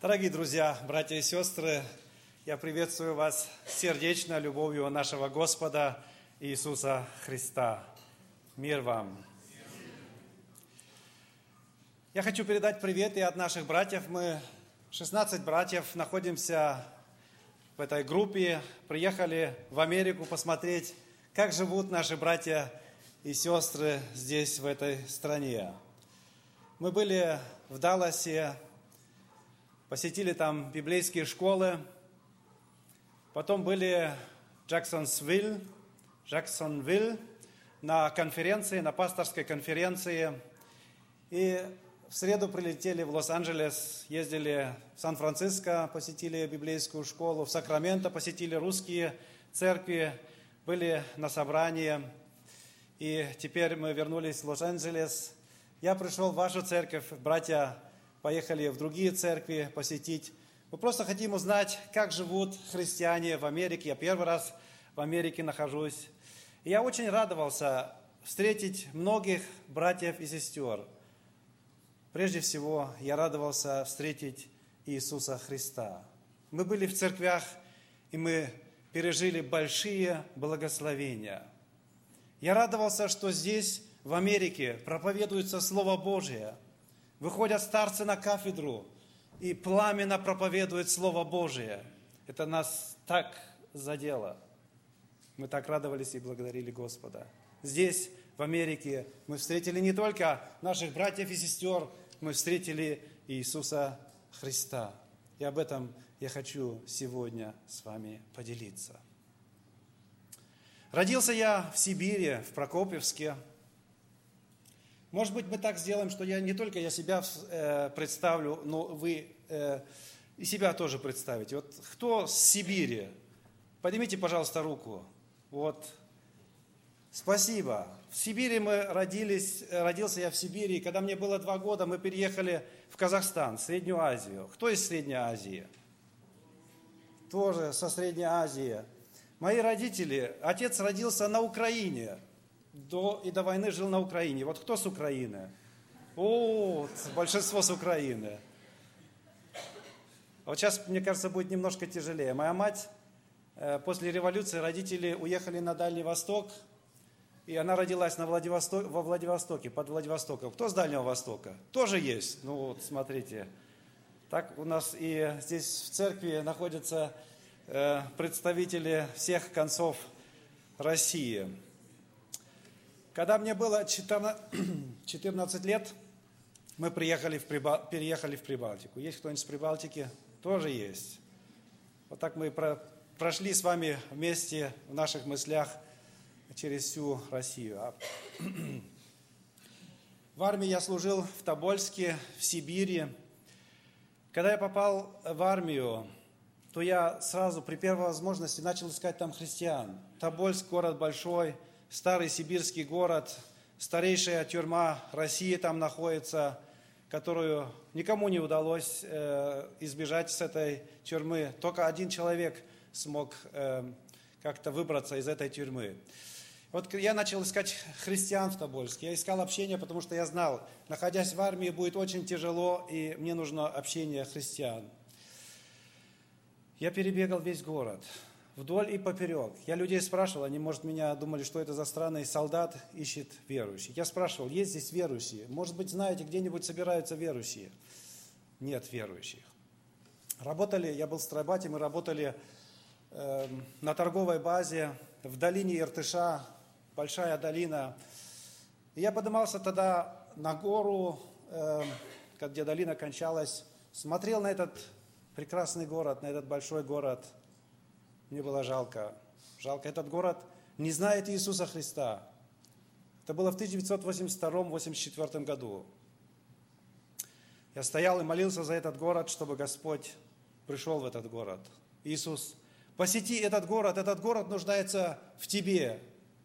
Дорогие друзья, братья и сестры, я приветствую вас сердечно любовью нашего Господа Иисуса Христа. Мир вам! Я хочу передать привет и от наших братьев. Мы 16 братьев находимся в этой группе, приехали в Америку посмотреть, как живут наши братья и сестры здесь, в этой стране. Мы были в Далласе, посетили там библейские школы, потом были в Джексонвилл на конференции, на пасторской конференции. И в среду прилетели в Лос-Анджелес, ездили в Сан-Франциско, посетили библейскую школу, в Сакраменто посетили русские церкви, были на собрании. И теперь мы вернулись в Лос-Анджелес. Я пришел в вашу церковь, братья поехали в другие церкви посетить. Мы просто хотим узнать, как живут христиане в Америке. Я первый раз в Америке нахожусь. И я очень радовался встретить многих братьев и сестер. Прежде всего, я радовался встретить Иисуса Христа. Мы были в церквях, и мы пережили большие благословения. Я радовался, что здесь, в Америке, проповедуется Слово Божие. Выходят старцы на кафедру и пламенно проповедуют Слово Божие. Это нас так задело. Мы так радовались и благодарили Господа. Здесь, в Америке, мы встретили не только наших братьев и сестер, мы встретили Иисуса Христа. И об этом я хочу сегодня с вами поделиться. Родился я в Сибири, в Прокопьевске. Может быть, мы так сделаем, что не только я себя представлю, но вы и себя тоже представите. Вот кто с Сибири? Поднимите, пожалуйста, руку. Вот. Спасибо. В Сибири мы родился я в Сибири, и когда мне было 2 года, мы переехали в Казахстан, в Среднюю Азию. Кто из Средней Азии? Тоже со Средней Азии. Мои родители, отец родился на Украине. До войны жил на Украине. Вот кто с Украины? О, большинство с Украины. Вот сейчас, мне кажется, будет немножко тяжелее. Моя мать, после революции родители уехали на Дальний Восток, и она родилась во Владивостоке, под Владивостоком. Кто с Дальнего Востока? Тоже есть. Ну вот, смотрите. Так у нас и здесь в церкви находятся представители всех концов России. Когда мне было 14 лет, мы переехали в Прибалтику. Есть кто-нибудь с Прибалтики? Тоже есть. Вот так мы прошли с вами вместе в наших мыслях через всю Россию. В армии я служил в Тобольске, в Сибири. Когда я попал в армию, то я сразу при первой возможности начал искать там христиан. Тобольск – город большой, старый сибирский город, старейшая тюрьма России там находится, которую никому не удалось избежать с этой тюрьмы. Только один человек смог как-то выбраться из этой тюрьмы. Вот я начал искать христиан в Тобольске. Я искал общение, потому что я знал, находясь в армии, будет очень тяжело, и мне нужно общение христиан. Я перебегал весь город, вдоль и поперек. Я людей спрашивал, они, может, меня думали, что это за странный солдат ищет верующих. Я спрашивал, есть здесь верующие? Может быть, знаете, где-нибудь собираются верующие? Нет верующих. Я был стройбатем, мы работали на торговой базе в долине Иртыша, большая долина. И я поднимался тогда на гору, где долина кончалась, смотрел на этот прекрасный город, на этот большой город. Мне было жалко. Этот город не знает Иисуса Христа. Это было в 1982-1984 году. Я стоял и молился за этот город, чтобы Господь пришел в этот город. Иисус, посети этот город нуждается в тебе.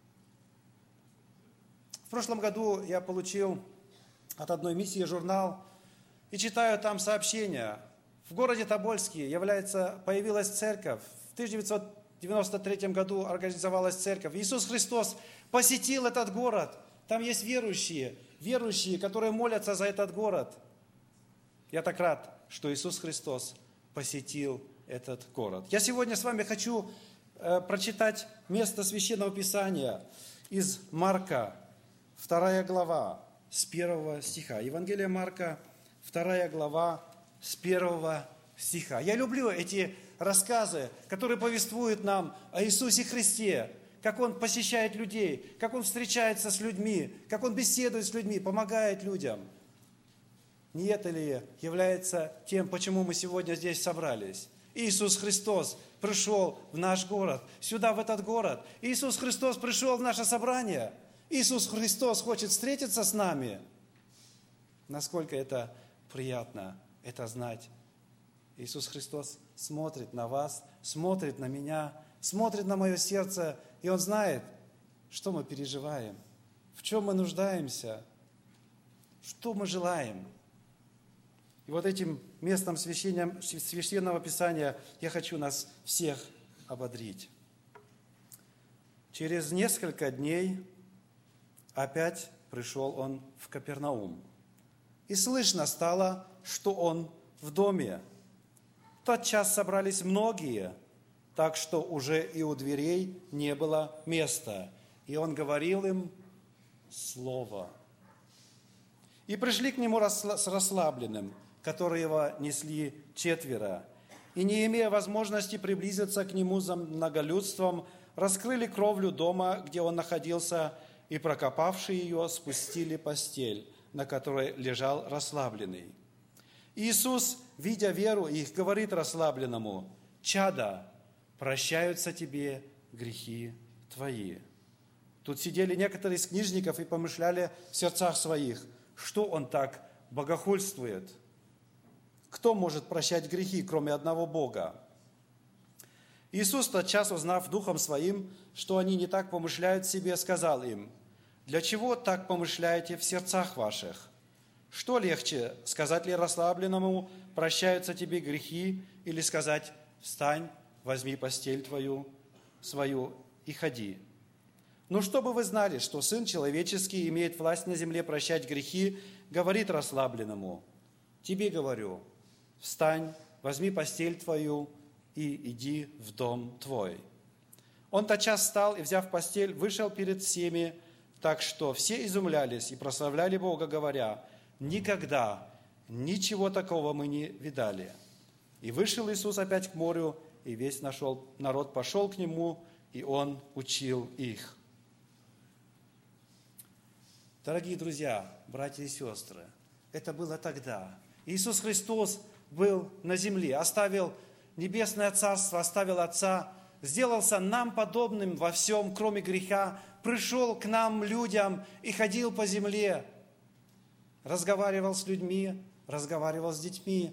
В прошлом году я получил от одной миссии журнал и читаю там сообщения. В городе Тобольске появилась церковь. В 1993 году организовалась церковь. Иисус Христос посетил этот город. Там есть верующие, которые молятся за этот город. Я так рад. что Иисус Христос посетил этот город. Я сегодня с вами хочу прочитать место Священного Писания из Марка, 2 глава, с 1 стиха. Евангелие Марка, 2 глава, с 1 стиха. Я люблю эти рассказы, которые повествуют нам о Иисусе Христе, как Он посещает людей, как Он встречается с людьми, как Он беседует с людьми, помогает людям. Не это ли является тем, почему мы сегодня здесь собрались? Иисус Христос пришел в наш город, сюда, в этот город. Иисус Христос пришел в наше собрание. Иисус Христос хочет встретиться с нами. Насколько это приятно, это знать. Иисус Христос смотрит на вас, смотрит на меня, смотрит на мое сердце, и Он знает, что мы переживаем, в чем мы нуждаемся, что мы желаем. И вот этим местом Священного Писания я хочу нас всех ободрить. Через несколько дней опять пришел Он в Капернаум. И слышно стало, что Он в доме. В тот час собрались многие, так что уже и у дверей не было места. И Он говорил им слово. И пришли к Нему с расслабленным, которого несли 4, и, не имея возможности приблизиться к Нему за многолюдством, раскрыли кровлю дома, где Он находился, и, прокопавши ее, спустили постель, на которой лежал расслабленный. Иисус, видя веру их, говорит расслабленному: «Чадо, прощаются тебе грехи твои». Тут сидели некоторые из книжников и помышляли в сердцах своих, что Он так богохульствует. Кто может прощать грехи, кроме одного Бога? Иисус, тотчас узнав духом своим, что они не так помышляют себе, сказал им: «Для чего так помышляете в сердцах ваших? Что легче, сказать ли расслабленному: прощаются тебе грехи, или сказать: встань, возьми постель твою, свою и ходи? Но чтобы вы знали, что Сын Человеческий имеет власть на земле прощать грехи, говорит расслабленному: тебе говорю, встань, возьми постель твою и иди в дом твой». Он тотчас встал и, взяв постель, вышел перед всеми, так что все изумлялись и прославляли Бога, говоря: «Никогда ничего такого мы не видали». И вышел Иисус опять к морю, и весь народ пошел к Нему, и Он учил их. Дорогие друзья, братья и сестры, это было тогда. Иисус Христос был на земле, оставил небесное царство, оставил Отца, сделался нам подобным во всем, кроме греха, пришел к нам, людям, и ходил по земле, разговаривал с людьми, разговаривал с детьми,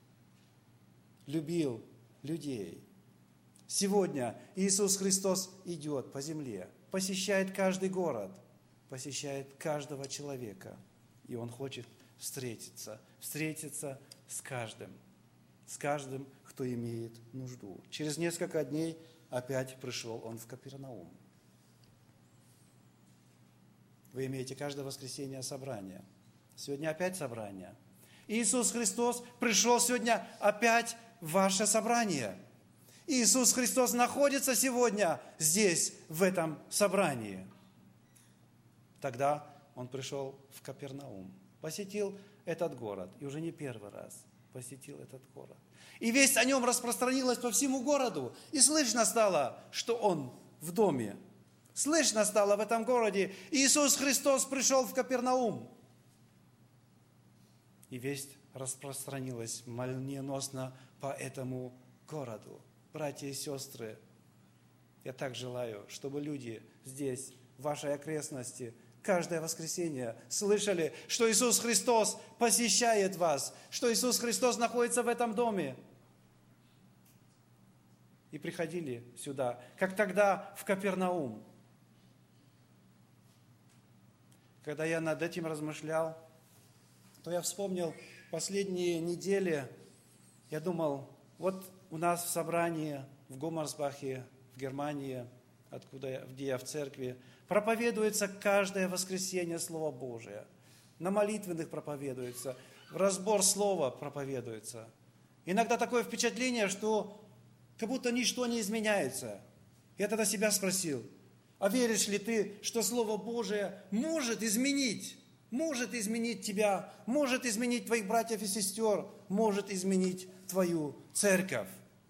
любил людей. Сегодня Иисус Христос идет по земле, посещает каждый город, посещает каждого человека, и Он хочет встретиться с каждым, кто имеет нужду. Через несколько дней опять пришел Он в Капернаум. Вы имеете каждое воскресенье собрание. Сегодня опять собрание. Иисус Христос пришел сегодня опять в ваше собрание. Иисус Христос находится сегодня здесь, в этом собрании. Тогда Он пришел в Капернаум, посетил этот город, и уже не первый раз посетил этот город. И весть о Нем распространилась по всему городу, и слышно стало, что Он в доме. Слышно стало в этом городе: Иисус Христос пришел в Капернаум. И весть распространилась молниеносно по этому городу. Братья и сестры, я так желаю, чтобы люди здесь, в вашей окрестности, каждое воскресенье слышали, что Иисус Христос посещает вас, что Иисус Христос находится в этом доме. И приходили сюда, как тогда в Капернаум. Когда я над этим размышлял, то я вспомнил последние недели. Я думал, вот у нас в собрании в Гуммерсбахе, в Германии, где я в церкви, проповедуется каждое воскресенье Слово Божие. На молитвенных проповедуется. в разбор слова проповедуется. Иногда такое впечатление, что как будто ничто не изменяется. Я тогда себя спросил, а веришь ли ты, что Слово Божие может изменить тебя, может изменить твоих братьев и сестер, может изменить твою церковь?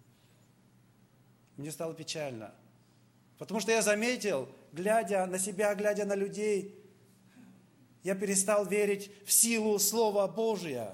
Мне стало печально, потому что я заметил, глядя на себя, глядя на людей, я перестал верить в силу Слова Божия.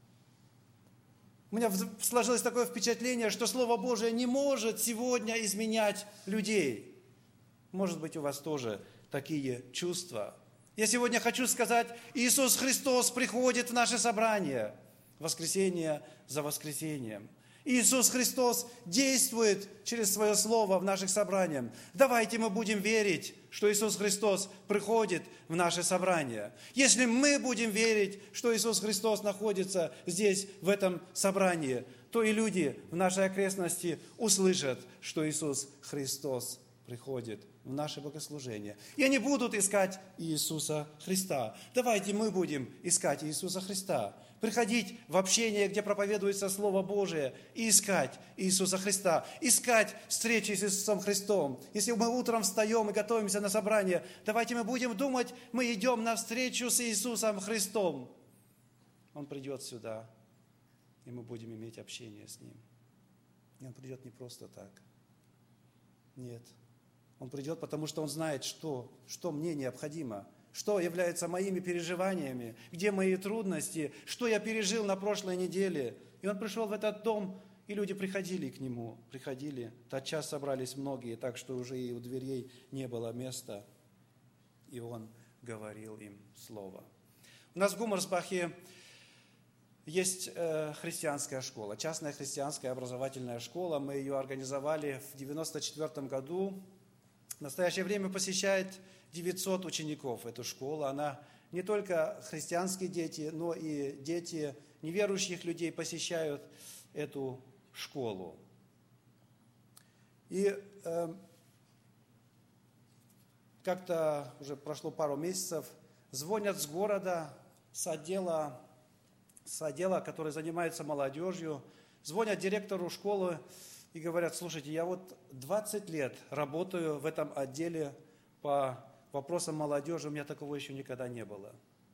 У меня сложилось такое впечатление, что Слово Божие не может сегодня изменять людей. Может быть, у вас тоже такие чувства. Я сегодня хочу сказать, Иисус Христос приходит в наше собрание, воскресенье за воскресеньем. Иисус Христос действует через Свое Слово в наших собраниях. Давайте мы будем верить, что Иисус Христос приходит в наше собрание. Если мы будем верить, что Иисус Христос находится здесь, в этом собрании, то и люди в нашей окрестности услышат, что Иисус Христос приходит в наше богослужение. И они будут искать Иисуса Христа. Давайте мы будем искать Иисуса Христа. Приходить в общение, где проповедуется Слово Божие, и искать Иисуса Христа. Искать встречи с Иисусом Христом. Если мы утром встаем и готовимся на собрание, давайте мы будем думать, мы идем на встречу с Иисусом Христом. Он придет сюда, и мы будем иметь общение с Ним. И Он придет не просто так. Нет. Он придет, потому что Он знает, что мне необходимо, что является моими переживаниями, где мои трудности, что я пережил на прошлой неделе. И Он пришел в этот дом, и люди приходили к Нему, тотчас собрались многие, так что уже и у дверей не было места, и Он говорил им слово. У нас в Гуммерсбахе есть христианская школа, частная христианская образовательная школа. Мы ее организовали в 1994 году. В настоящее время посещает 900 учеников эту школу. Она не только христианские дети, но и дети неверующих людей посещают эту школу. И как-то уже прошло пару месяцев, звонят с города, с отдела, который занимается молодежью, звонят директору школы и говорят: слушайте, я вот 20 лет работаю в этом отделе по вопросам молодежи, у меня такого еще никогда не было.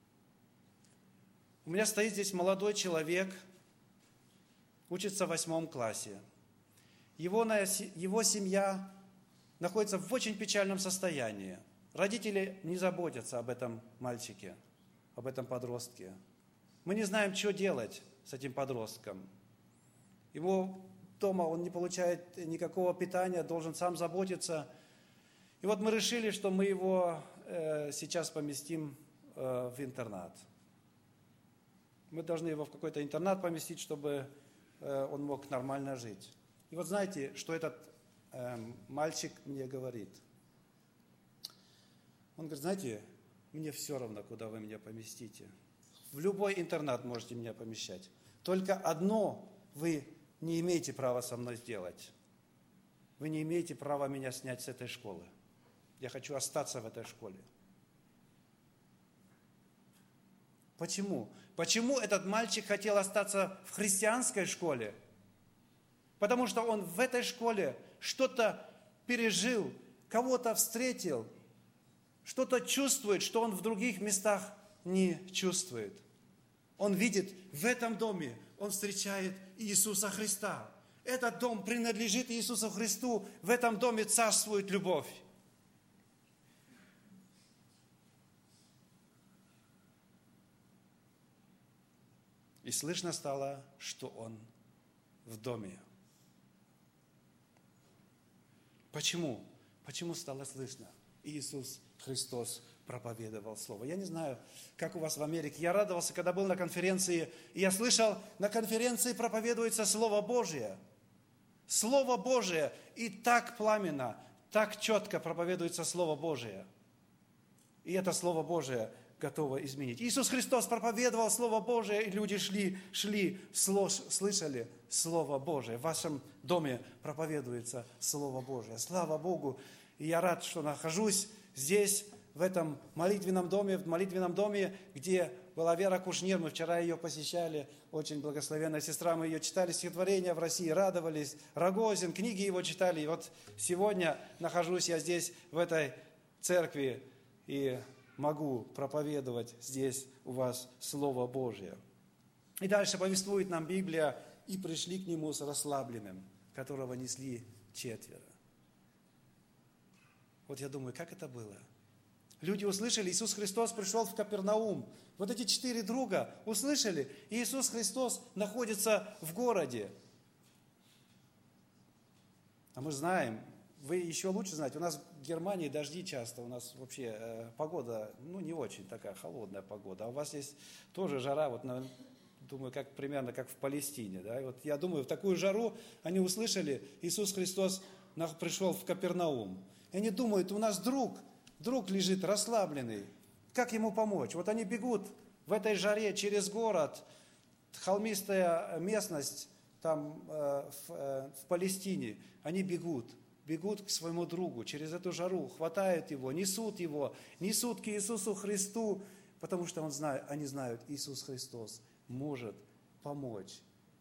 У меня стоит здесь молодой человек, учится в 8 классе. Его семья находится в очень печальном состоянии. Родители не заботятся об этом мальчике, об этом подростке. Мы не знаем, что делать с этим подростком. Ему дома он не получает никакого питания, должен сам заботиться. И вот мы решили, что мы его сейчас поместим в интернат. Мы должны его в какой-то интернат поместить, чтобы он мог нормально жить. И вот знаете, что этот мальчик мне говорит? Он говорит: знаете, мне все равно, куда вы меня поместите. В любой интернат можете меня помещать. Только одно вы не имеете права со мной сделать. Вы не имеете права меня снять с этой школы. Я хочу остаться в этой школе. Почему? Почему этот мальчик хотел остаться в христианской школе? Потому что он в этой школе что-то пережил, кого-то встретил, что-то чувствует, что он в других местах не чувствует. Он видит в этом доме, он встречает Иисуса Христа. Этот дом принадлежит Иисусу Христу, в этом доме царствует любовь. И слышно стало, что он в доме. Почему? Почему стало слышно? Иисус Христос проповедовал Слово. Я не знаю, как у вас в Америке. Я радовался, когда был на конференции, и я слышал, на конференции проповедуется Слово Божие. Слово Божие. И так пламенно, так четко проповедуется Слово Божие. И это Слово Божие готово изменить. Иисус Христос проповедовал Слово Божие, и люди слышали Слово Божие. В вашем доме проповедуется Слово Божие. Слава Богу! И я рад, что нахожусь здесь, в этом молитвенном доме, где была Вера Кушнир, мы вчера ее посещали, очень благословенная сестра, мы ее читали, стихотворения в России, радовались, Рогозин, книги его читали, и вот сегодня нахожусь я здесь, в этой церкви, и могу проповедовать здесь у вас Слово Божье. И дальше повествует нам Библия, и пришли к нему с расслабленным, которого несли 4. Вот я думаю, как это было? Люди услышали, Иисус Христос пришел в Капернаум. Вот эти 4 друга услышали, и Иисус Христос находится в городе. А мы знаем, вы еще лучше знаете, у нас в Германии дожди часто, у нас вообще погода, не очень такая холодная погода, а у вас есть тоже жара, вот, думаю, примерно как в Палестине. Да? И вот я думаю, в такую жару они услышали, Иисус Христос пришел в Капернаум. И они думают, у нас друг лежит расслабленный, как ему помочь? Вот они бегут в этой жаре через город, холмистая местность там в Палестине, они бегут к своему другу через эту жару, хватают его, несут к Иисусу Христу, потому что они знают, Иисус Христос может помочь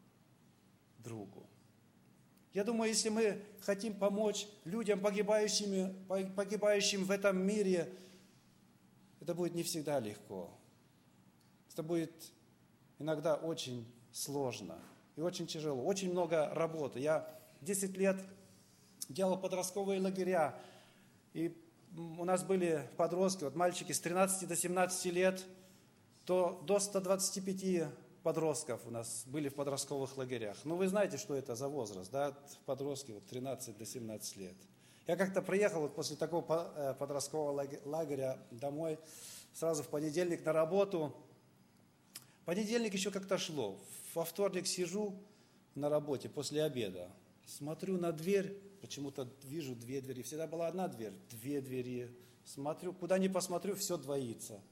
другу. Я думаю, если мы хотим помочь людям, погибающим в этом мире, это будет не всегда легко. Это будет иногда очень сложно и очень тяжело, очень много работы. Я 10 лет делал подростковые лагеря, и у нас были подростки, вот мальчики с 13 до 17 лет, то до 125 подростков у нас были в подростковых лагерях. Вы знаете, что это за возраст, да, подростки от 13 до 17 лет. Я как-то приехал после такого подросткового лагеря домой, сразу в понедельник на работу. Понедельник еще как-то шло. Во вторник сижу на работе после обеда, смотрю на дверь, почему-то вижу 2 двери, всегда была одна дверь, 2 двери. Смотрю, куда ни посмотрю, все двоится.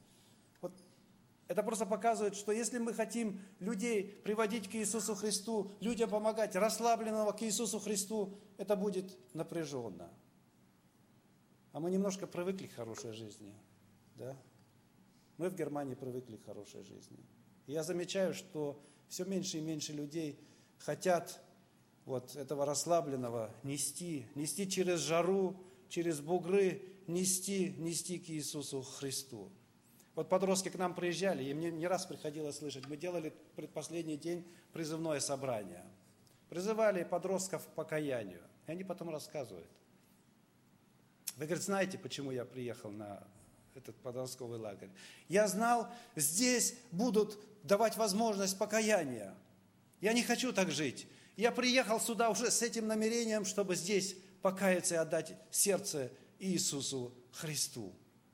Это просто показывает, что если мы хотим людей приводить к Иисусу Христу, людям помогать, расслабленного к Иисусу Христу, это будет напряженно. А мы немножко привыкли к хорошей жизни. Да? Мы в Германии привыкли к хорошей жизни. И я замечаю, что все меньше и меньше людей хотят этого расслабленного нести через жару, через бугры, нести к Иисусу Христу. Подростки к нам приезжали, и мне не раз приходилось слышать, мы делали предпоследний день призывное собрание. Призывали подростков к покаянию. И они потом рассказывают. Вы, говорит, знаете, почему я приехал на этот подростковый лагерь? Я знал, здесь будут давать возможность покаяния. Я не хочу так жить. Я приехал сюда уже с этим намерением, чтобы здесь покаяться и отдать сердце Иисусу Христу.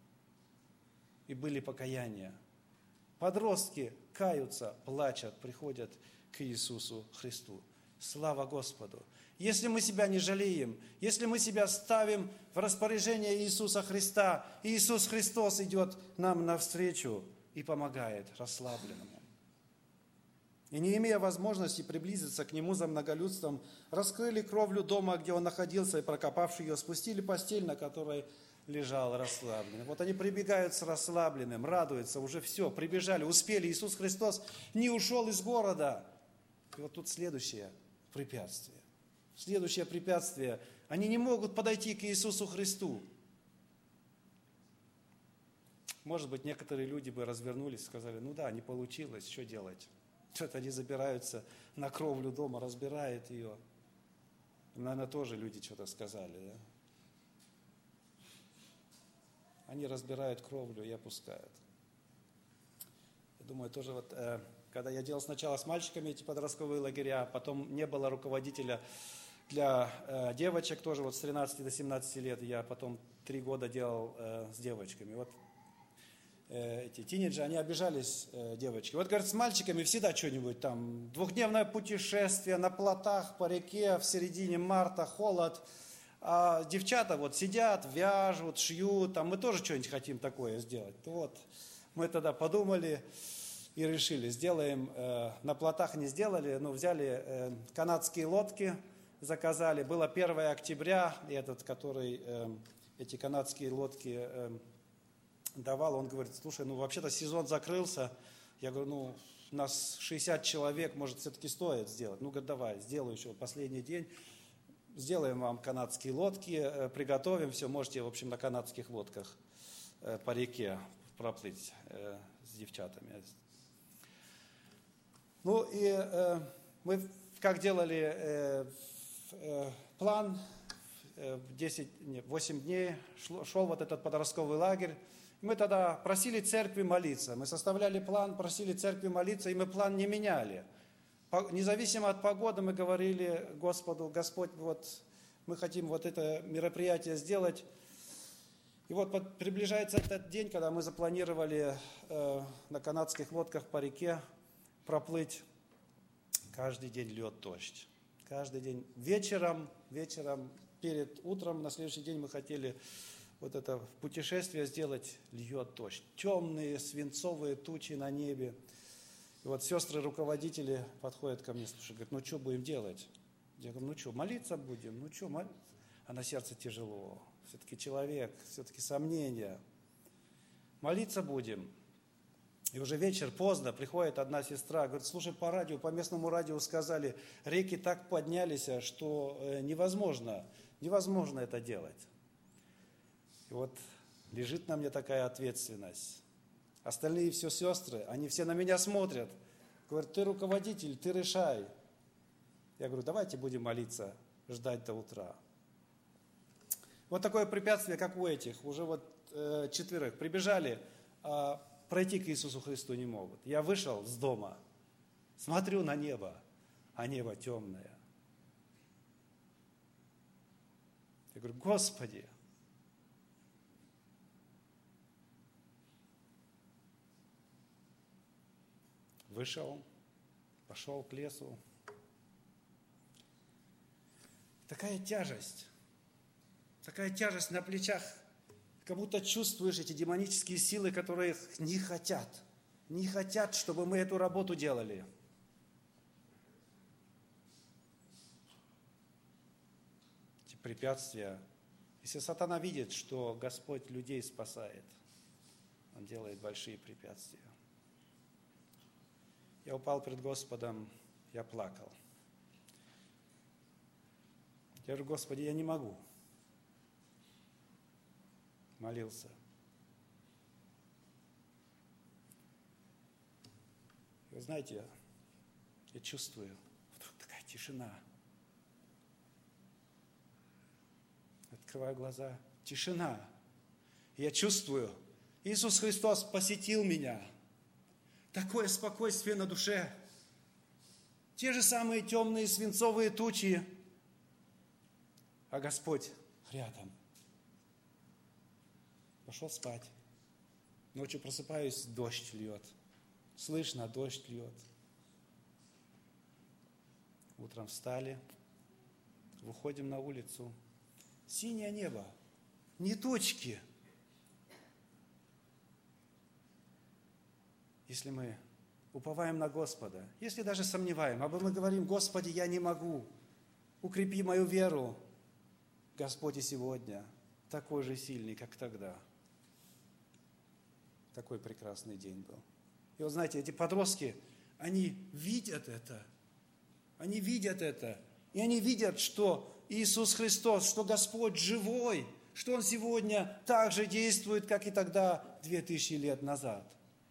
И были покаяния. Подростки каются, плачут, приходят к Иисусу Христу. Слава Господу! Если мы себя не жалеем, если мы себя ставим в распоряжение Иисуса Христа, Иисус Христос идет нам навстречу и помогает расслабленному. И не имея возможности приблизиться к Нему за многолюдством, раскрыли кровлю дома, где Он находился, и, прокопавши ее, спустили постель, на которой лежал расслабленный. Они прибегают с расслабленным, радуются, уже все, прибежали, успели. Иисус Христос не ушел из города. И тут следующее препятствие. Следующее препятствие. Они не могут подойти к Иисусу Христу. Может быть, некоторые люди бы развернулись и сказали, не получилось, что делать? Что-то они забираются на кровлю дома, разбирают ее. Наверное, тоже люди что-то сказали, да? Они разбирают кровлю и опускают. Я думаю, тоже когда я делал сначала с мальчиками эти подростковые лагеря, потом не было руководителя для девочек, тоже с 13 до 17 лет, я потом 3 года делал с девочками. Эти тинейджеры, они обижались, девочки. Говорят, с мальчиками всегда что-нибудь там, 2-дневное путешествие на плотах по реке, в середине марта, холод. А девчата сидят, вяжут, шьют, мы тоже что-нибудь хотим такое сделать. Мы тогда подумали и решили, сделаем, на плотах не сделали, но взяли канадские лодки, заказали. Было 1 октября, эти канадские лодки давал, он говорит, слушай, ну вообще-то сезон закрылся. Я говорю, ну нас 60 человек, может, все-таки стоит сделать. Ну, говорит, давай, сделаю еще последний день. Сделаем вам канадские лодки, приготовим все. Можете, в общем, на канадских лодках по реке проплыть с девчатами. Ну и мы как делали план, 8 дней шел вот этот подростковый лагерь. Мы тогда просили церкви молиться. Мы составляли план, просили церкви молиться, и мы план не меняли. Независимо от погоды мы говорили Господу, Господь, вот мы хотим вот это мероприятие сделать. И вот приближается этот день, когда мы запланировали на канадских лодках по реке проплыть. Каждый день льет дождь. Каждый день. Вечером, перед утром, на следующий день мы хотели вот это путешествие сделать, льет дождь. Темные свинцовые тучи на небе. И вот сестры-руководители подходят ко мне, слушай, говорят, ну что будем делать? Я говорю, ну что, молиться будем? Ну что, а на сердце тяжело. Все-таки человек, все-таки сомнения. Молиться будем. И уже вечер, поздно, приходит одна сестра, говорит, слушай, по местному радио сказали, реки так поднялись, что невозможно это делать. И вот лежит на мне такая ответственность. Остальные все сестры, они все на меня смотрят. Говорят, ты руководитель, ты решай. Я говорю, давайте будем молиться, ждать до утра. Вот такое препятствие, как у этих, уже вот 4 прибежали, пройти к Иисусу Христу не могут. Я вышел с дома, смотрю на небо, а небо темное. Я говорю, Господи, вышел, пошел к лесу. Такая тяжесть на плечах, как будто чувствуешь эти демонические силы, которые не хотят, чтобы мы эту работу делали. Эти препятствия. Если сатана видит, что Господь людей спасает, он делает большие препятствия. Я упал пред Господом, я плакал. Я говорю, Господи, я не могу. Молился. Вы знаете, я чувствую, вдруг такая тишина. Открываю глаза, тишина. Я чувствую, Иисус Христос посетил меня. Такое спокойствие на душе. Те же самые темные свинцовые тучи, а Господь рядом. Пошел спать. Ночью просыпаюсь, дождь льет. Слышно, дождь льет. Утром встали, выходим на улицу. Синее небо, не тучки. Если мы уповаем на Господа, если даже сомневаем, абы мы говорим, Господи, я не могу, укрепи мою веру, Господь и сегодня такой же сильный, как тогда. Такой прекрасный день был. И вот знаете, эти подростки, они видят это, и они видят, что Иисус Христос, что Господь живой, что Он сегодня так же действует, как и тогда, 2000 лет назад.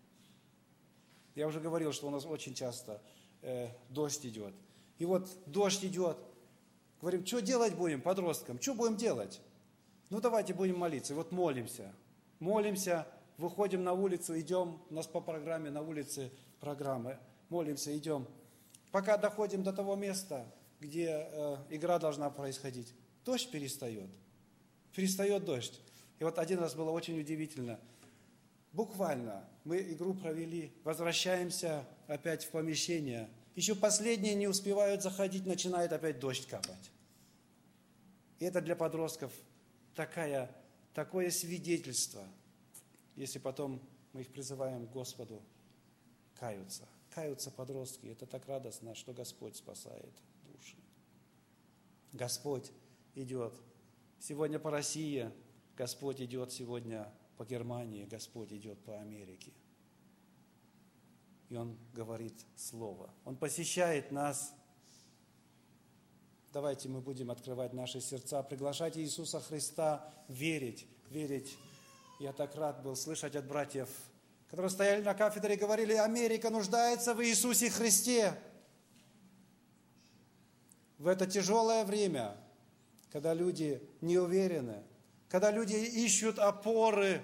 Я уже говорил, что у нас очень часто дождь идет. И вот дождь идет. Говорим, что делать будем подросткам? Что будем делать? Ну, давайте будем молиться. И вот молимся, выходим на улицу, идем, у нас по программе на улице программы, молимся, идем. Пока доходим до того места, где игра должна происходить, дождь перестает дождь. И вот один раз было очень удивительно. Буквально мы игру провели, возвращаемся опять в помещение. Еще последние не успевают заходить, начинает опять дождь капать. И это для подростков такое свидетельство, если потом мы их призываем к Господу каются. Каются подростки. Это так радостно, что Господь спасает души. Господь идет. Сегодня по России Господь идет сегодня по Германии, Господь идет по Америке. И Он говорит Слово. Он посещает нас. Давайте мы будем открывать наши сердца, приглашать Иисуса Христа, верить. Я так рад был слышать от братьев, которые стояли на кафедре и говорили: Америка нуждается в Иисусе Христе. В это тяжелое время, когда люди не уверены, когда люди ищут опоры.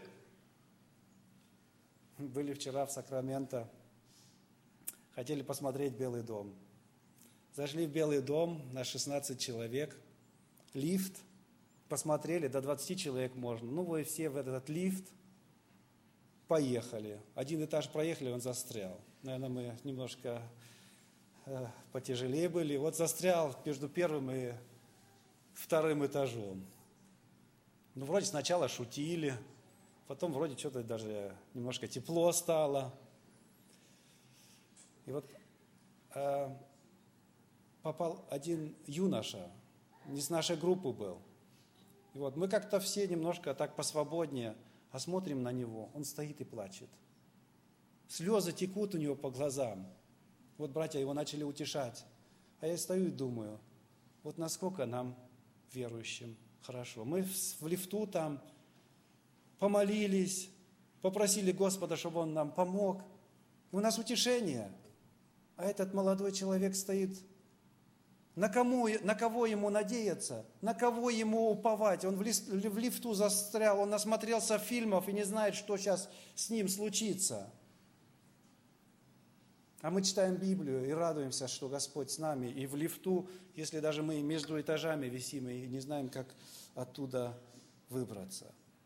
Были вчера в Сакраменто, хотели посмотреть Белый дом. Зашли в Белый дом на 16 человек, лифт, посмотрели, до 20 человек можно. Ну, вы все в этот лифт, поехали. Один этаж проехали, он застрял. Наверное, мы немножко потяжелее были. Вот застрял между первым и вторым этажом. Ну, вроде сначала шутили, потом вроде что-то даже немножко тепло стало. И вот попал один юноша, не с нашей группы был. И вот мы как-то все немножко так посвободнее, а смотрим на него, он стоит и плачет. Слезы текут у него по глазам. Вот братья его начали утешать. А я стою и думаю, вот насколько нам, верующим, хорошо. Мы в лифту там помолились, попросили Господа, чтобы Он нам помог. И у нас утешение. А этот молодой человек стоит. На кого ему надеяться? На кого ему уповать? Он в лифту застрял, он насмотрелся фильмов и не знает, что сейчас с ним случится. А мы читаем Библию и радуемся, что Господь с нами. И в лифту, если даже мы между этажами висим и не знаем, как оттуда выбраться.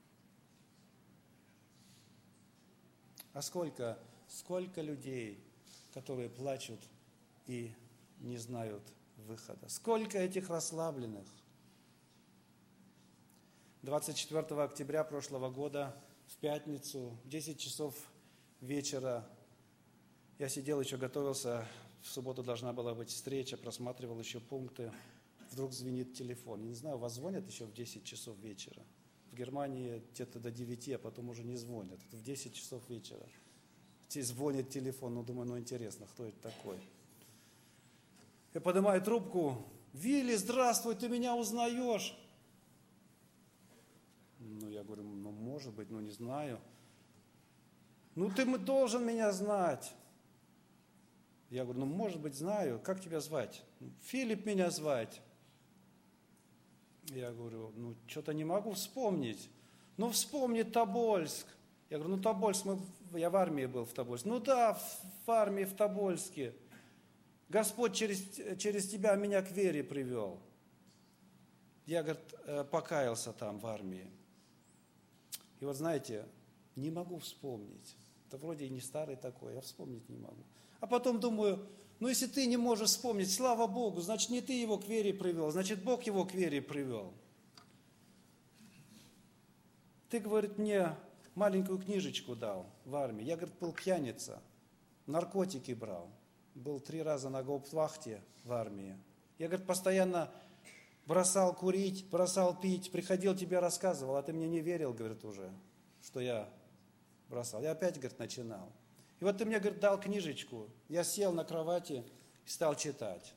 А сколько людей, которые плачут и не знают выхода. Сколько этих расслабленных. 24 октября прошлого года, в пятницу, в 10 часов вечера, я сидел, еще готовился, в субботу должна была быть встреча, просматривал еще пункты. Вдруг звенит телефон. Я не знаю, вас звонят еще в 10 часов вечера. В Германии где-то до 9, а потом уже не звонят. Это в 10 часов вечера. Звонит телефон, думаю, интересно, кто это такой. Я поднимаю трубку. Вилли, здравствуй, ты меня узнаешь? Я говорю, может быть, не знаю. Ты должен меня знать. Я говорю, может быть, знаю. Как тебя звать? Филипп меня звать. Я говорю, что-то не могу вспомнить. Вспомни Тобольск. Я говорю, Тобольск, я в армии был в Тобольске. Да, в армии в Тобольске. Господь через тебя меня к вере привел. Я, говорит, покаялся там в армии. И вот знаете, не могу вспомнить. Это вроде и не старый такой, я вспомнить не могу. А потом думаю, если ты не можешь вспомнить, слава Богу, значит, не ты его к вере привел, значит, Бог его к вере привел. Ты, говорит, мне маленькую книжечку дал в армии. Я, говорит, был пьяница, наркотики брал. Был 3 раза на гауптвахте в армии. Я, говорит, постоянно бросал курить, бросал пить, приходил, тебе рассказывал, а ты мне не верил, говорит, уже, что я бросал. Я опять, говорит, начинал. И вот ты мне, говорит, дал книжечку. Я сел на кровати и стал читать.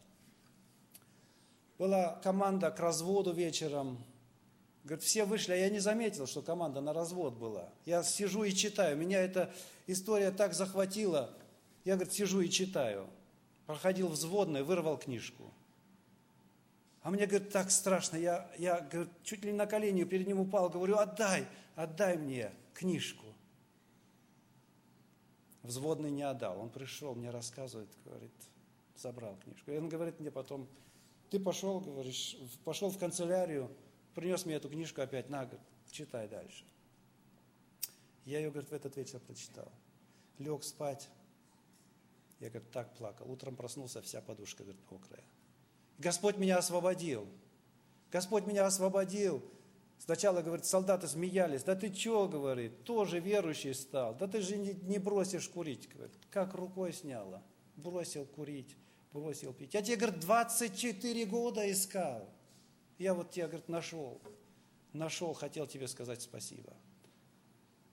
Была команда к разводу вечером. Говорит, все вышли, а я не заметил, что команда на развод была. Я сижу и читаю. Меня эта история так захватила. Я, говорит, сижу и читаю. Проходил взводный, вырвал книжку. А мне, говорит, так страшно. Я говорит, чуть ли не на колени перед ним упал. Говорю, отдай мне книжку. Взводный не отдал. Он пришел, мне рассказывает, говорит, забрал книжку. И он говорит мне потом, ты пошел, говоришь, пошел в канцелярию, принес мне эту книжку опять, говорит, читай дальше. Я ее, говорит, в этот вечер прочитал. Лег спать. Я, говорит, так плакал. Утром проснулся, вся подушка, говорит, мокрая. Господь меня освободил. Господь меня освободил. Сначала, говорит, солдаты смеялись. Да ты что, говорит, тоже верующий стал. Да ты же не бросишь курить. Говорит, как рукой сняло. Бросил курить, бросил пить. Я тебе, говорит, 24 года искал. Я вот тебя, говорит, нашел. Хотел тебе сказать спасибо.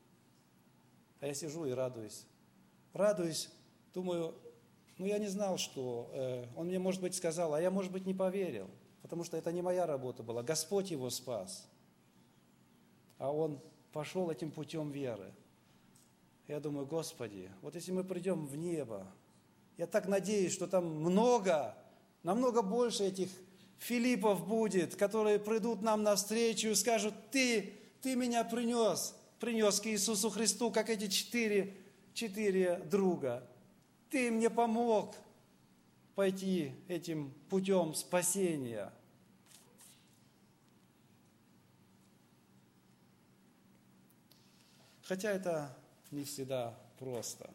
А я сижу и радуюсь. Радуюсь, думаю, я не знал, что... Он мне, может быть, сказал, а я, может быть, не поверил. Потому что это не моя работа была. Господь его спас. А он пошел этим путем веры. Я думаю, Господи, вот если мы придем в небо, я так надеюсь, что там намного больше этих Филиппов будет, которые придут нам навстречу и скажут, ты меня принес к Иисусу Христу, как эти четыре друга. Ты мне помог пойти этим путем спасения. Хотя это не всегда просто.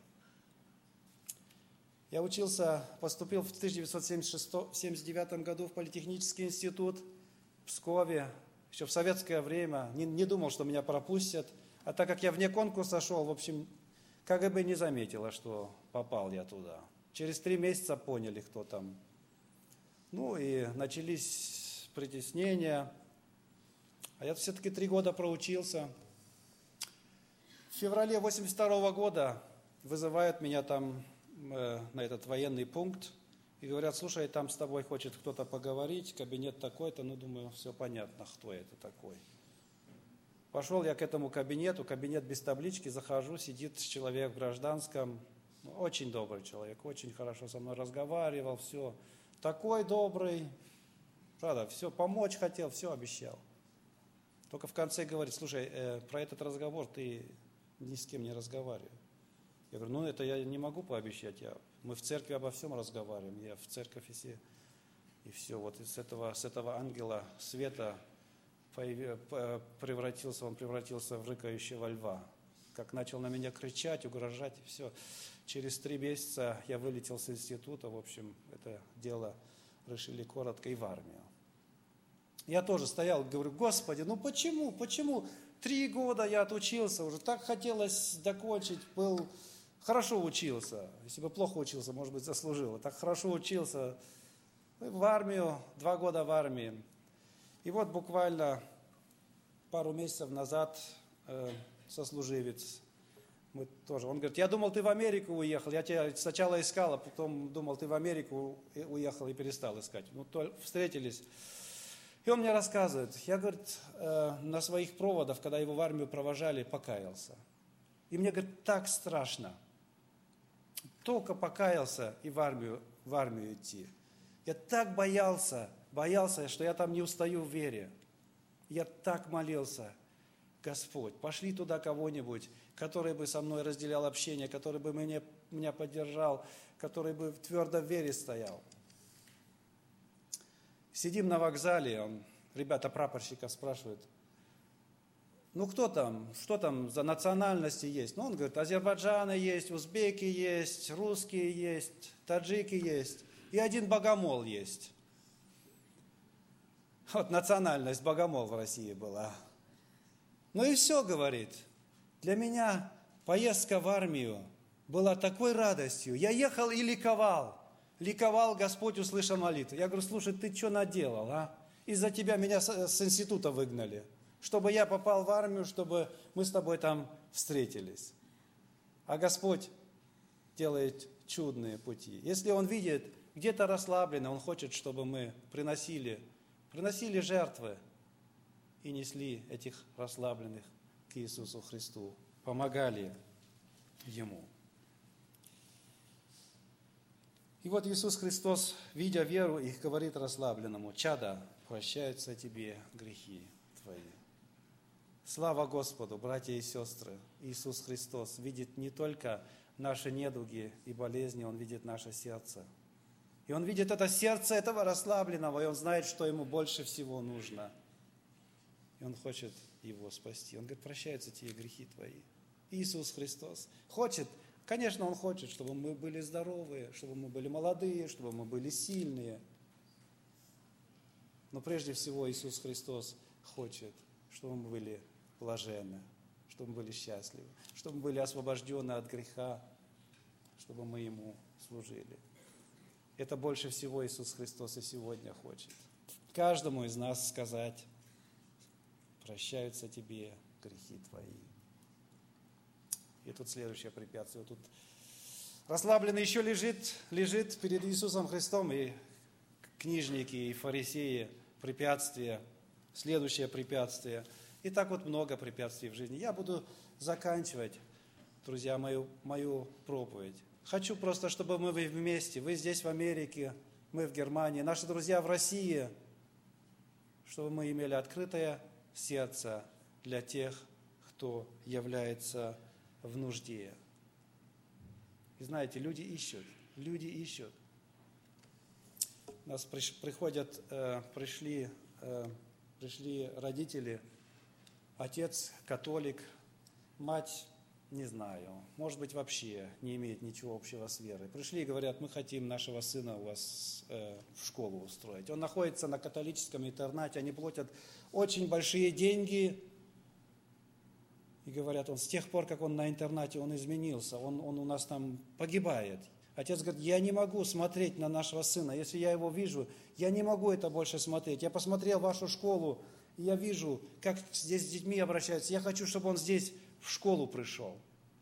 Я поступил в 1979 году в Политехнический институт в Пскове, еще в советское время. Не думал, что меня пропустят. А так как я вне конкурса шел, в общем, КГБ не заметила, что попал я туда. Через 3 месяца поняли, кто там. И начались притеснения. А я все-таки 3 года проучился. В феврале 1982 года вызывают меня там на этот военный пункт и говорят, слушай, там с тобой хочет кто-то поговорить, кабинет такой-то, думаю, все понятно, кто это такой. Пошел я к этому кабинету, кабинет без таблички, захожу, сидит человек в гражданском, очень добрый человек, очень хорошо со мной разговаривал, все, такой добрый, правда, все, помочь хотел, все обещал. Только в конце говорит, слушай, про этот разговор ты ни с кем не разговаривай. Я говорю, это я не могу пообещать, мы в церкви обо всем разговариваем, я в церковь и все. Вот с этого ангела света он превратился в рыкающего льва. Как начал на меня кричать, угрожать, и все. Через 3 месяца я вылетел с института, в общем, это дело решили коротко и в армию. Я тоже стоял, говорю, Господи, почему? 3 года я отучился, уже так хотелось докончить, хорошо учился. Если бы плохо учился, может быть, заслужил. Так хорошо учился. В армию, 2 года в армии. И вот буквально пару месяцев назад сослуживец, он говорит, я думал, ты в Америку уехал, я тебя сначала искал, а потом думал, ты в Америку уехал и перестал искать. Встретились. И он мне рассказывает, я, говорит, на своих проводах, когда его в армию провожали, покаялся. И мне, говорит, так страшно. Только покаялся и в армию идти. Я так боялся, что я там не устаю в вере. Я так молился, Господь, пошли туда кого-нибудь, который бы со мной разделял общение, который бы меня поддержал, который бы твердо в вере стоял. Сидим на вокзале, ребята прапорщика спрашивают, кто там, что там за национальности есть? Он говорит, азербайджаны есть, узбеки есть, русские есть, таджики есть, и один богомол есть. Вот национальность богомол в России была. И все, говорит, для меня поездка в армию была такой радостью. Я ехал и ликовал. Ликовал, Господь услышал молитву. Я говорю, слушай, ты что наделал, а? Из-за тебя меня с института выгнали. Чтобы я попал в армию, чтобы мы с тобой там встретились. А Господь делает чудные пути. Если Он видит, где-то расслаблено, Он хочет, чтобы мы приносили жертвы и несли этих расслабленных к Иисусу Христу, помогали Ему. И вот Иисус Христос, видя веру, их говорит расслабленному, «Чадо, прощаются тебе грехи твои». Слава Господу, братья и сестры! Иисус Христос видит не только наши недуги и болезни, Он видит наше сердце. И Он видит это сердце этого расслабленного, и Он знает, что ему больше всего нужно. И Он хочет его спасти. Он говорит, прощаются тебе грехи твои. Иисус Христос хочет, конечно, Он хочет, чтобы мы были здоровые, чтобы мы были молодые, чтобы мы были сильные. Но прежде всего Иисус Христос хочет, чтобы мы были блаженны, чтобы мы были счастливы, чтобы мы были освобождены от греха, чтобы мы Ему служили. Это больше всего Иисус Христос и сегодня хочет. Каждому из нас сказать, прощаются тебе грехи твои. И тут следующее препятствие. Тут расслабленный еще лежит перед Иисусом Христом, и книжники, и фарисеи, препятствия, следующее препятствие. И так вот много препятствий в жизни. Я буду заканчивать, друзья, мою проповедь. Хочу просто, чтобы мы вместе, вы здесь в Америке, мы в Германии, наши друзья в России, чтобы мы имели открытое сердце для тех, кто является в нужде. И знаете, люди ищут. У нас пришли родители, отец католик, мать, не знаю, может быть, вообще не имеет ничего общего с верой. Пришли и говорят, мы хотим нашего сына у вас в школу устроить. Он находится на католическом интернате, они платят очень большие деньги. И говорят, он с тех пор, как он на интернате, он изменился, он у нас там погибает. Отец говорит, я не могу смотреть на нашего сына, если я его вижу, я не могу это больше смотреть. Я посмотрел вашу школу, и я вижу, как здесь с детьми обращаются. Я хочу, чтобы он здесь в школу пришел.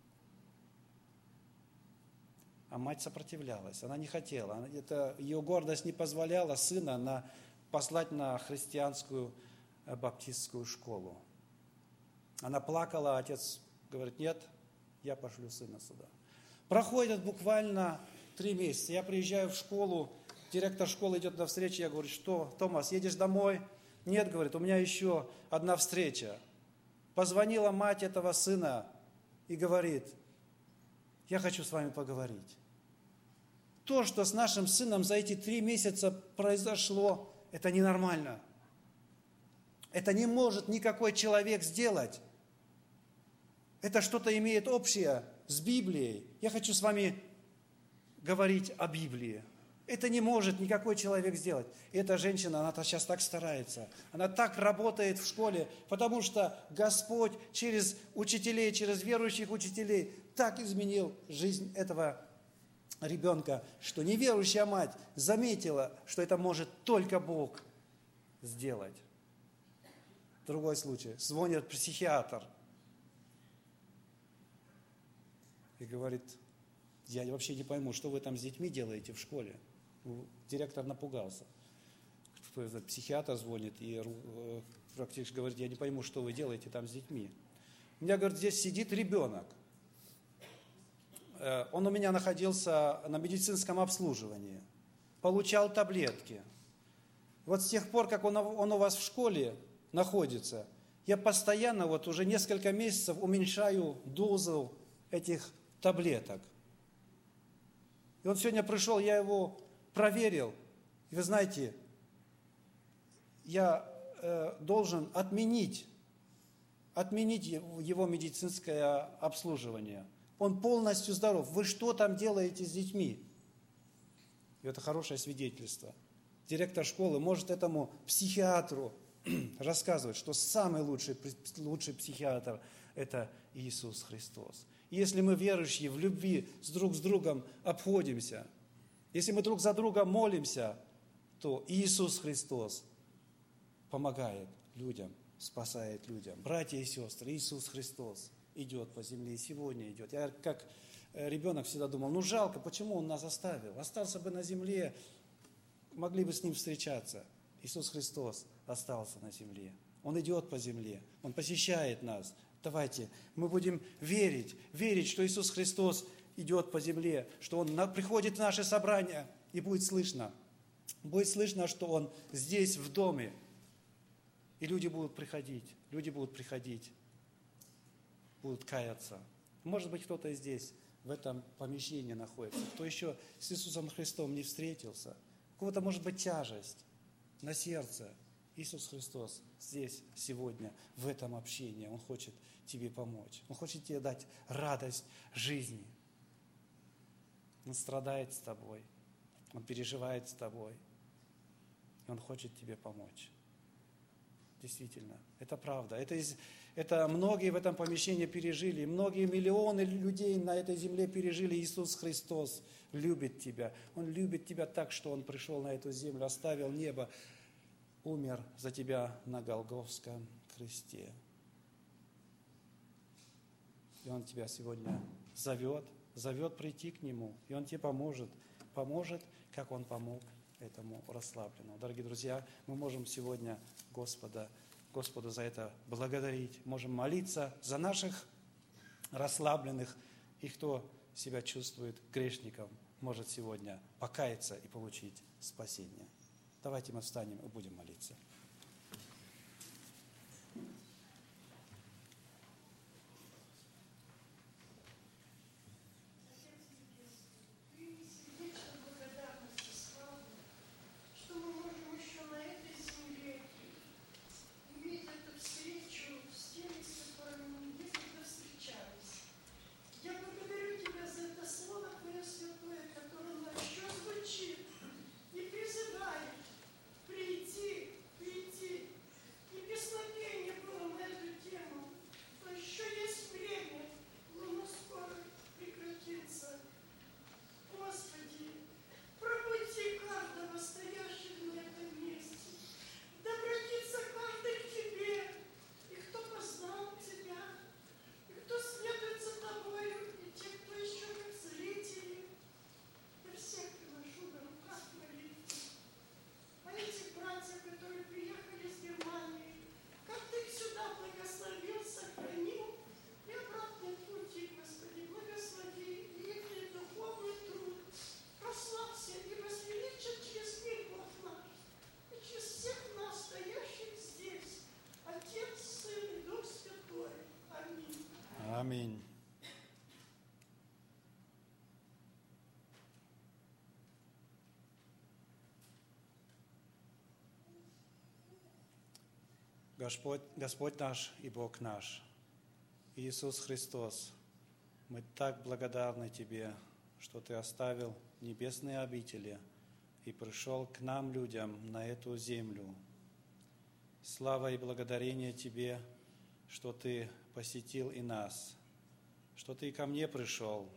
А мать сопротивлялась, она не хотела. Ее гордость не позволяла сына послать на христианскую баптистскую школу. Она плакала, отец говорит, нет, я пошлю сына сюда. Проходит буквально 3 месяца. Я приезжаю в школу, директор школы идет на встречу, я говорю, что, Томас, едешь домой? Нет, говорит, у меня еще одна встреча. Позвонила мать этого сына и говорит, я хочу с вами поговорить. То, что с нашим сыном за эти 3 месяца произошло, это ненормально. Это не может никакой человек сделать. Это что-то имеет общее с Библией. Я хочу с вами говорить о Библии. Это не может никакой человек сделать. И эта женщина, она сейчас так старается. Она так работает в школе, потому что Господь через учителей, через верующих учителей так изменил жизнь этого ребенка, что неверующая мать заметила, что это может только Бог сделать. Другой случай. Звонит психиатр и говорит, я вообще не пойму, что вы там с детьми делаете в школе. Директор напугался. Психиатр звонит и практически говорит, я не пойму, что вы делаете там с детьми. У меня, говорит, здесь сидит ребенок. Он у меня находился на медицинском обслуживании, получал таблетки. Вот с тех пор, как он у вас в школе находится, я постоянно, вот уже несколько месяцев уменьшаю дозу этих таблеток. И он сегодня пришел, я его проверил. И вы знаете, я должен отменить его медицинское обслуживание. Он полностью здоров. Вы что там делаете с детьми? И это хорошее свидетельство. Директор школы может этому психиатру рассказывать, что самый лучший психиатр – это Иисус Христос. И если мы верующие в любви друг с другом обходимся, если мы друг за другом молимся, то Иисус Христос помогает людям, спасает людям. Братья и сестры, Иисус Христос идет по земле и сегодня идет. Я как ребенок всегда думал, жалко, почему Он нас оставил? Остался бы на земле, могли бы с Ним встречаться. Иисус Христос остался на земле. Он идет по земле, Он посещает нас. Давайте мы будем верить, что Иисус Христос идет по земле, что Он приходит в наше собрание, и будет слышно, что Он здесь, в доме. И люди будут приходить, будут каяться. Может быть, кто-то здесь, в этом помещении находится, кто еще с Иисусом Христом не встретился. У кого-то может быть тяжесть на сердце. Иисус Христос здесь, сегодня, в этом общении. Он хочет тебе помочь. Он хочет тебе дать радость жизни. Он страдает с тобой. Он переживает с тобой. И Он хочет тебе помочь. Действительно, это правда. Это многие в этом помещении пережили. Многие миллионы людей на этой земле пережили. Иисус Христос любит тебя. Он любит тебя так, что Он пришел на эту землю, оставил небо, умер за тебя на Голгофском кресте. И Он тебя сегодня зовет прийти к Нему, и Он тебе поможет, как Он помог этому расслабленному. Дорогие друзья, мы можем сегодня Господу за это благодарить, можем молиться за наших расслабленных, и кто себя чувствует грешником, может сегодня покаяться и получить спасение. Давайте мы встанем и будем молиться. Аминь. Господь наш и Бог наш, Иисус Христос, мы так благодарны Тебе, что Ты оставил небесные обители и пришел к нам, людям, на эту землю. Слава и благодарение Тебе, что Ты посетил и нас, что Ты ко мне пришел.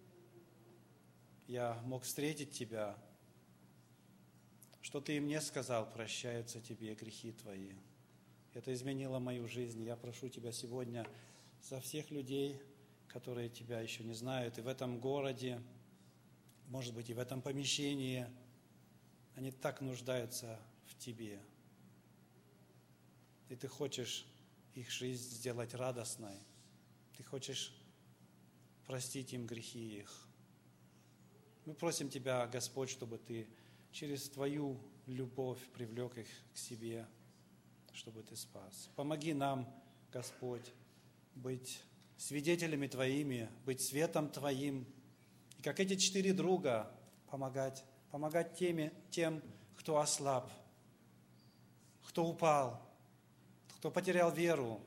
Я мог встретить Тебя, что Ты и мне сказал: прощаются Тебе грехи Твои. Это изменило мою жизнь. Я прошу Тебя сегодня за всех людей, которые Тебя еще не знают, и в этом городе, может быть, и в этом помещении, они так нуждаются в Тебе. И Ты хочешь их жизнь сделать радостной. Ты хочешь простить им грехи их. Мы просим Тебя, Господь, чтобы Ты через Твою любовь привлек их к себе, чтобы Ты спас. Помоги нам, Господь, быть свидетелями Твоими, быть светом Твоим. И как эти 4 друга, помогать тем, кто ослаб, кто упал, кто потерял веру.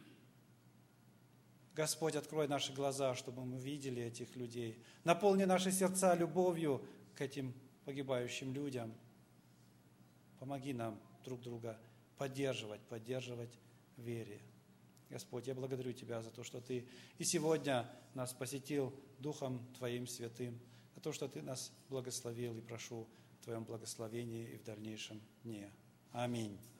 Господь, открой наши глаза, чтобы мы видели этих людей. Наполни наши сердца любовью к этим погибающим людям. Помоги нам друг друга поддерживать в вере. Господь, я благодарю Тебя за то, что Ты и сегодня нас посетил Духом Твоим Святым, за то, что Ты нас благословил, и прошу в Твоем благословении и в дальнейшем дне. Аминь.